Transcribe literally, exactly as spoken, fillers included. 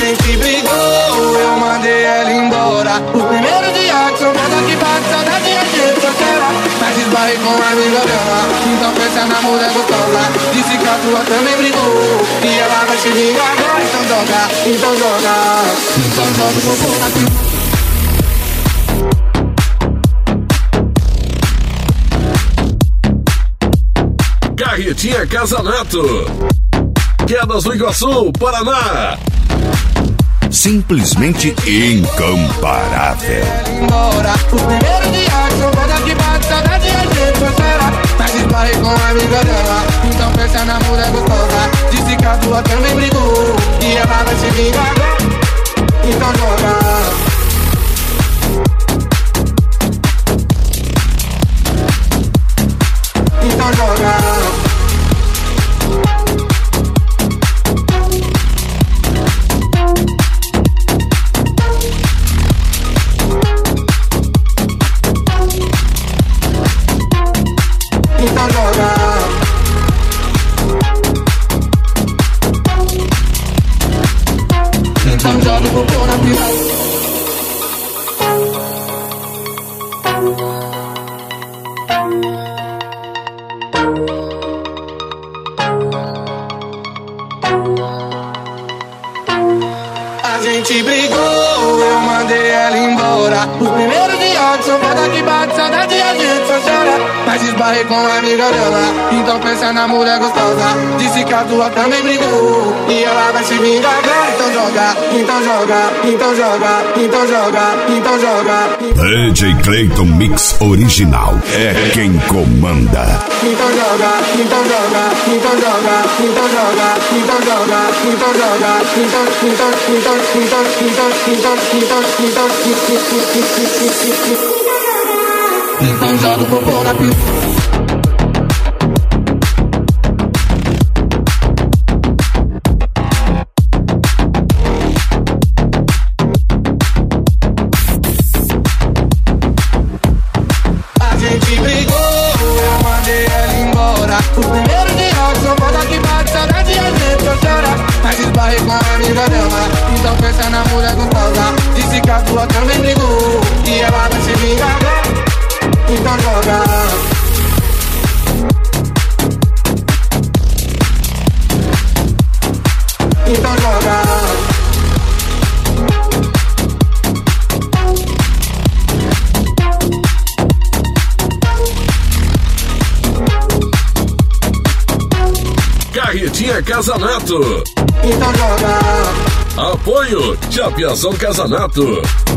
gente brigou, eu mandei ela embora. O primeiro dia que sou moda que bate saudade a gente chora. Mas esbarrei com uma amiga dela, então pensa na mulher gostosa. Disse que a tua também brigou e ela vai se vingar agora. Então joga, então joga, então joga o popô na pista. Carretinha Casanato, Quedas do Iguaçu, Paraná. Simplesmente incomparável. O primeiro dia que eu vou daqui bate saudade a gente chora. Mas esbarrei com a amiga dela, então pensa na mulher gostosa. Disse que a tua também brigou e ela vai se vingar agora. Então joga. Então joga. Então joga. Então joga o popô na pista. A gente brigou, eu mandei ela embora. O primeiro dia que sou foda que bate saudade a gente só chora. Mas esbarrei com a amiga dela, então pensa na mulher gostosa. Disse que a tua também brigou e ela vai se vingar agora. Então joga, então joga, então joga, então joga, então joga. D J Clayton Mix Original é quem comanda. Então joga, então joga, então joga, então joga, então joga, então joga, então, então, então, então, então, então, então, então, então joga o popô na pista. A gente brigou, eu mandei ela embora. O primeiro dia que sou foda que bate saudade a gente chora. Mas esbarrei com a amiga dela, então pensa na mulher gostosa. Disse que a tua também brigou e ela vai se vingar agora. Então joga. Então joga. Carretinha Casanato. Então joga. Apoio de Aviação Casanato.